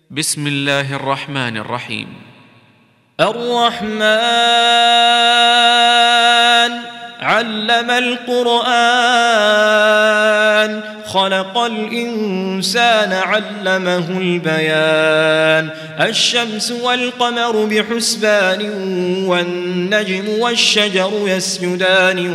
بسم الله الرحمن الرحيم. الرحمن علم القرآن خلق الإنسان علمه البيان الشمس والقمر بحسبان والنجم والشجر يسجدان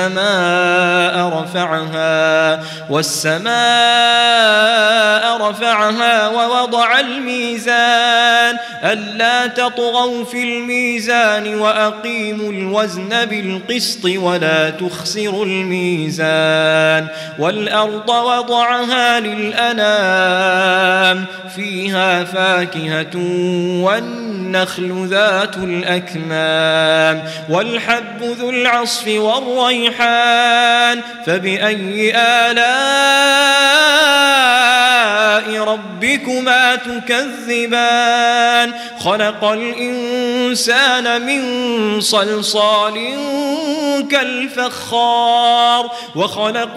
والسماء رفعها ووضع الميزان ألا تطغوا في الميزان وأقيموا الوزن بالقسط ولا تخسروا الميزان والأرض وضعها للأنام فيها فاكهة والنخل ذات الأكمام والحب ذو العصف والريحان فبأي آلاء ربكما تكذبان خلق الإنسان من صلصال كالفخار وخلق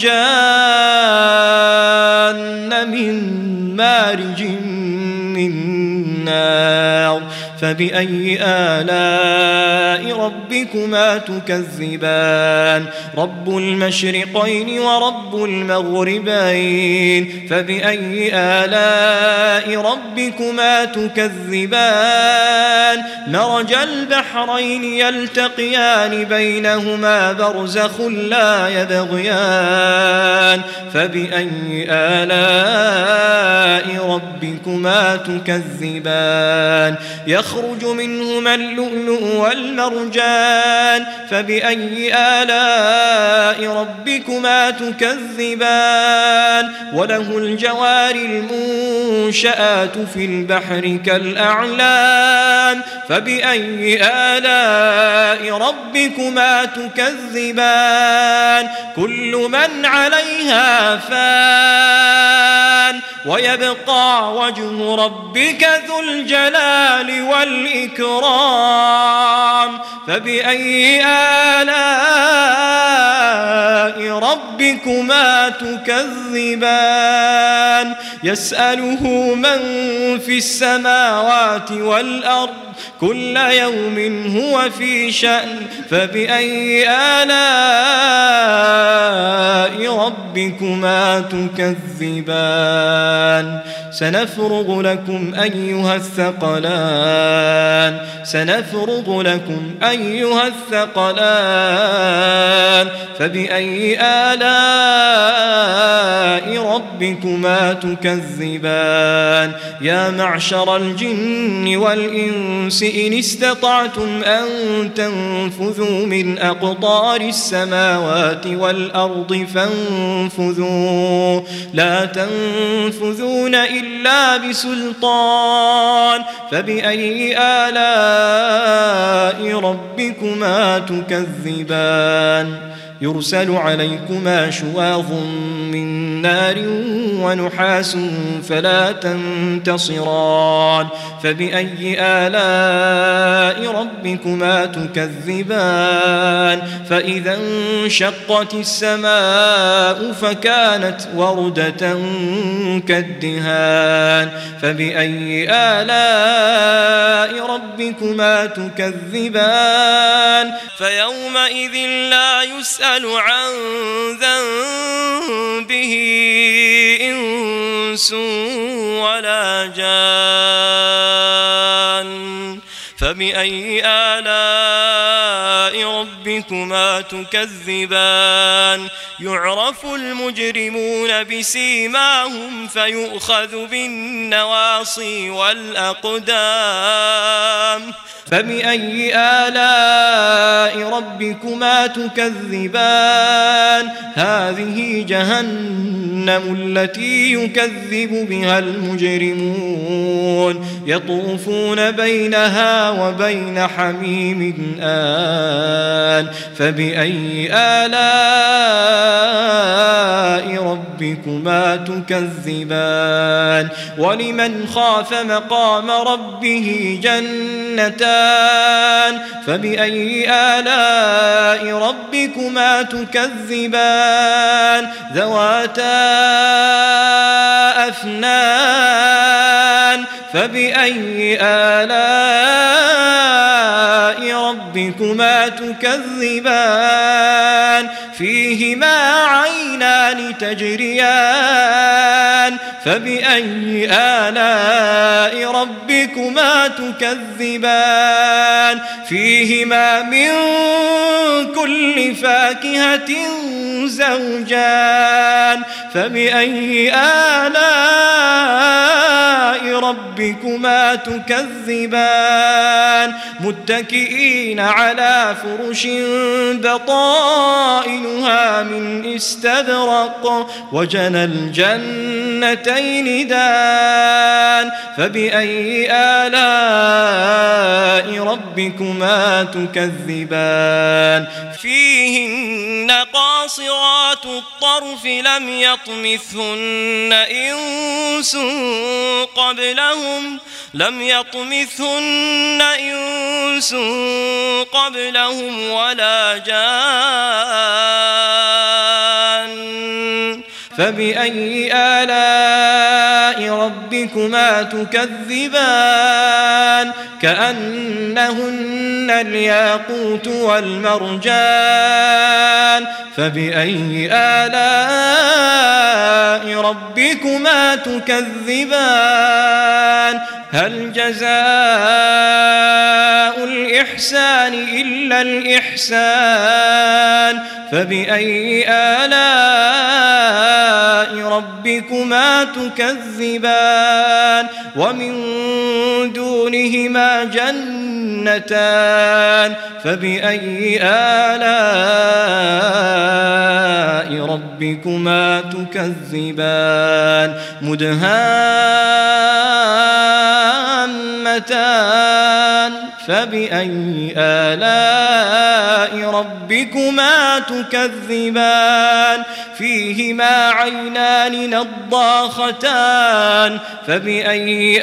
الجان من مارج من نار فبأي آلاء ربكما تكذبان رب المشرقين ورب المغربين فبأي آلاء ربكما تكذبان مرج البحرين يلتقيان بينهما برزخ لا يبغيان فبأي آلاء ربكما تكذبان يخرج منهما اللؤلؤ والمرجان فبأي آلاء ربكما تكذبان وله الجوار المنشآت في البحر كالأعلام فبأي آلاء ربكما تكذبان كل من عليها فان ويبقى وجه ربك ذو الجلال والإكرام فبأي آلاء ربكما تكذبان يسأله من في السماوات والأرض كل يوم هو في شأن فبأي آلاء ربكما تكذبان سنفرغ لكم أيها الثقلان فبأي آلاء ربكما تكذبان يا معشر الجن والإنس إن استطعتم أن تنفذوا من أقطار السماوات والأرض فانفذوا لا تنفذون إلا بسلطان فبأي آلاء ربكما تكذبان يرسل عليكما شواظ من نار ونحاس فلا تنتصران فبأي آلاء ربكما تكذبان فإذا انشقت السماء فكانت وردة كالدهان فبأي آلاء ربكما تكذبان فيومئذ لا يسأل عن ذنبه إنس ولا جان فبأي آلاء ربكما تكذبان يعرف المجرمون بسيماهم فيؤخذ بالنواصي والأقدام فبأي آلاء ربكما تكذبان هذه جهنم التي يكذب بها المجرمون يطوفون بينها وبين حميم آن فبأي آلاء ربكما تكذبان ولمن خاف مقام ربه جنتان فبأي آلاء ربكما تكذبان ذواتا أفنان فبأي آلاء ربكما تكذبان فيهما عينان تجريان فبأي آلاء ربكما تكذبان فيهما من كل فاكهة زوجان فبأي آلاء ربكما تكذبان متكئين على فرش بطائنها من استبرق وجنى الجنتين دان فبأي آلاء ربكما تكذبان فيهن قاصرات الطرف لم يطمثهن إنس قبلهم ولا جان فبأي آلاء ربكما تكذبان كأنهن الياقوت والمرجان فبأي آلاء ربكما تكذبان هل جزاء الإحسان إلا الإحسان فبأي آلاء ربكما تكذبان ومن دونهما جنتان فبأي آلاء ربكما تكذبان مدهامتان فبأي آلاء ربكما تكذبان فيهما عينان نضاختان فبأي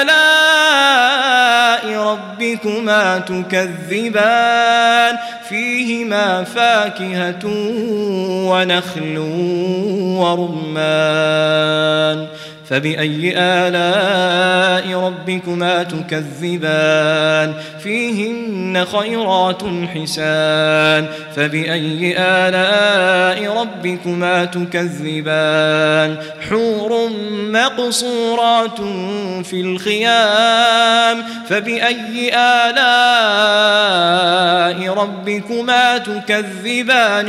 آلاء ربكما تكذبان فيهما فاكهة ونخل ورمان فبأي آلاء ربكما تكذبان فيهن خيرات حسان فبأي آلاء ربكما تكذبان حور مقصورات في الخيام فبأي آلاء ربكما تكذبان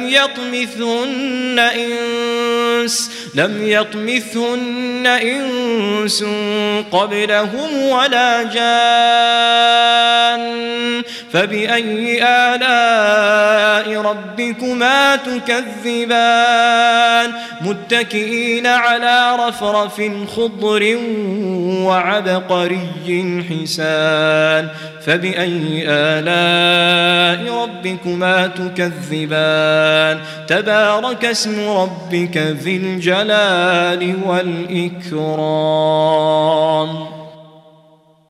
لم يطمثهن إنس قبلهم ولا جان فبأي آلاء ربكما تكذبان متكئين على رفرف خضر وعبقري حسان فبأي آلاء ربكما تكذبان تبارك اسم ربك ذي الجلال والإكرام